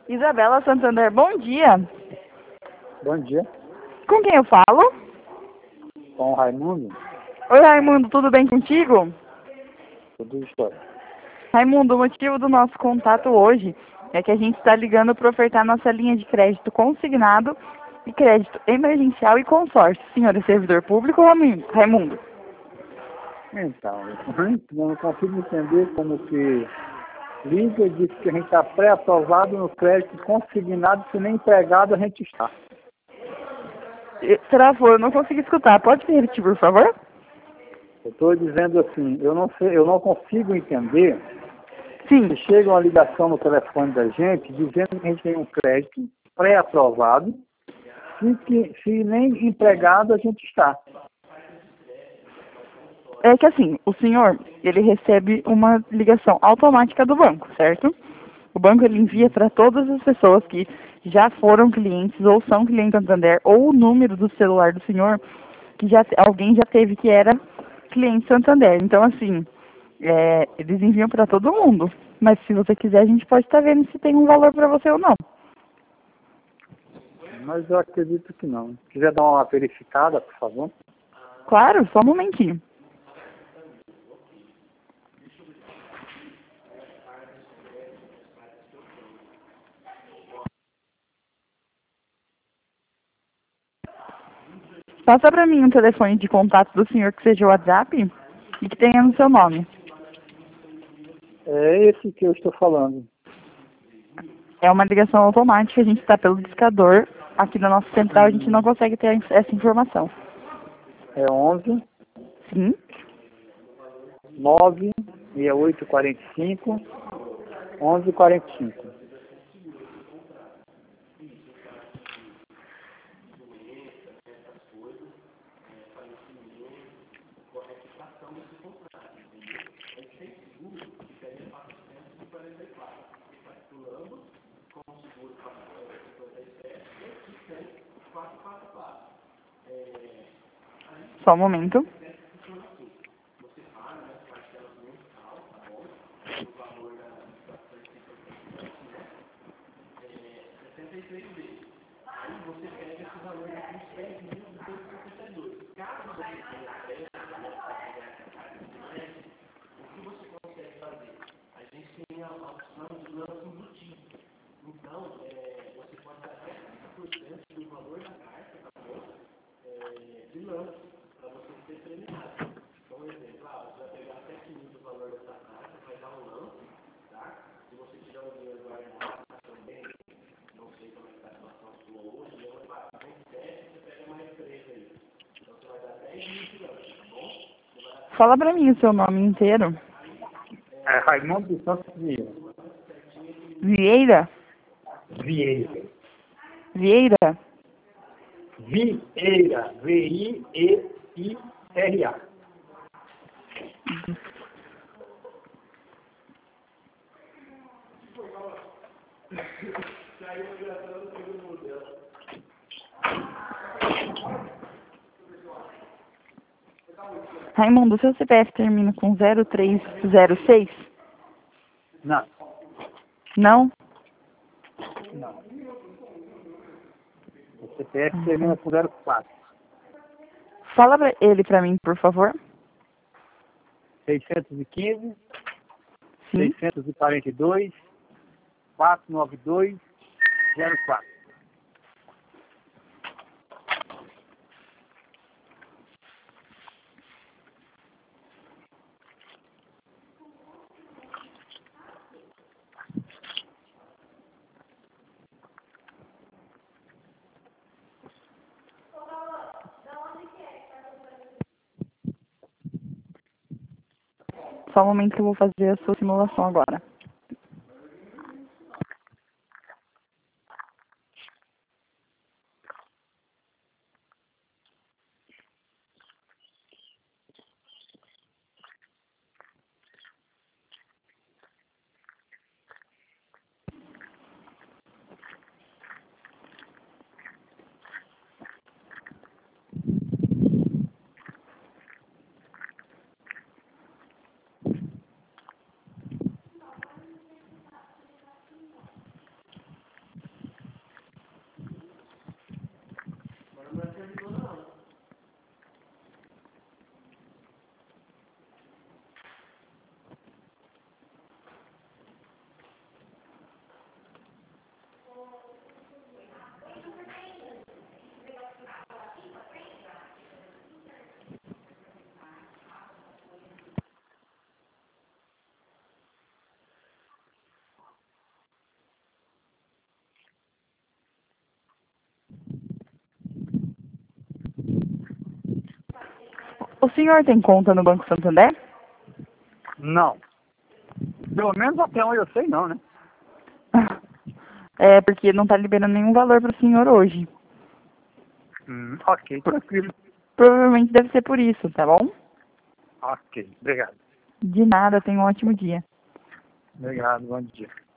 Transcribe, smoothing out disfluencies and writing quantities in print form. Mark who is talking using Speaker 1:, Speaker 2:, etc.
Speaker 1: Isabela Santander, bom dia.
Speaker 2: Bom dia,
Speaker 1: Com quem eu falo?
Speaker 2: com o Raimundo,
Speaker 1: Oi, Raimundo, tudo bem contigo?
Speaker 2: tudo história.
Speaker 1: Raimundo, o motivo do nosso contato hoje é que a gente está ligando para ofertar nossa linha de crédito consignado e crédito emergencial e consórcio. Senhor é servidor público, Raimundo?
Speaker 2: Então, eu não consigo entender como que liga e diz que a gente está pré-aprovado no crédito consignado, se nem empregado a gente está.
Speaker 1: Travou, eu não consegui escutar. Pode repetir, por favor?
Speaker 2: Eu estou dizendo assim, eu não sei, eu não consigo entender
Speaker 1: Sim.
Speaker 2: se chega uma ligação no telefone da gente dizendo que a gente tem um crédito pré-aprovado, se nem empregado a gente está.
Speaker 1: É que assim, o senhor, ele recebe uma ligação automática do banco, certo? O banco ele envia para todas as pessoas que já foram clientes ou são clientes Santander, ou o número do celular do senhor que alguém já teve que era cliente Santander. Então, assim, eles enviam para todo mundo. Mas se você quiser, a gente pode estar vendo se tem um valor para você ou não.
Speaker 2: Mas eu acredito que não. Se quiser dar uma verificada, por favor.
Speaker 1: Claro, só um momentinho. Passa para mim um telefone de contato do senhor que seja o WhatsApp e que tenha no seu nome.
Speaker 2: É esse que eu estou falando.
Speaker 1: É uma ligação automática, a gente está pelo discador. Aqui na nossa central a gente não consegue ter essa informação.
Speaker 2: É 11
Speaker 1: Sim?
Speaker 2: 9 6845 1145.
Speaker 1: Só um momento. Fala para mim o seu nome inteiro.
Speaker 2: É Raimundo dos Santos Vieira.
Speaker 1: Vieira?
Speaker 2: Vieira.
Speaker 1: Vieira?
Speaker 2: Vieira. V-I-E-I-R-A.
Speaker 1: Raimundo, seu CPF termina com 0306?
Speaker 2: Não.
Speaker 1: Não?
Speaker 2: Não. O CPF termina com 04.
Speaker 1: Fala ele para mim, por favor.
Speaker 2: 615
Speaker 1: Sim?
Speaker 2: 642 492 04.
Speaker 1: Só um momento que eu vou fazer a sua simulação agora. O senhor tem conta no Banco Santander?
Speaker 2: Não. Pelo menos até onde eu sei não, né?
Speaker 1: É, porque não está liberando nenhum valor para o senhor hoje.
Speaker 2: Ok, tranquilo.
Speaker 1: Provavelmente deve ser por isso, tá bom?
Speaker 2: Ok, obrigado.
Speaker 1: De nada, tenha um ótimo dia.
Speaker 2: Obrigado, bom dia.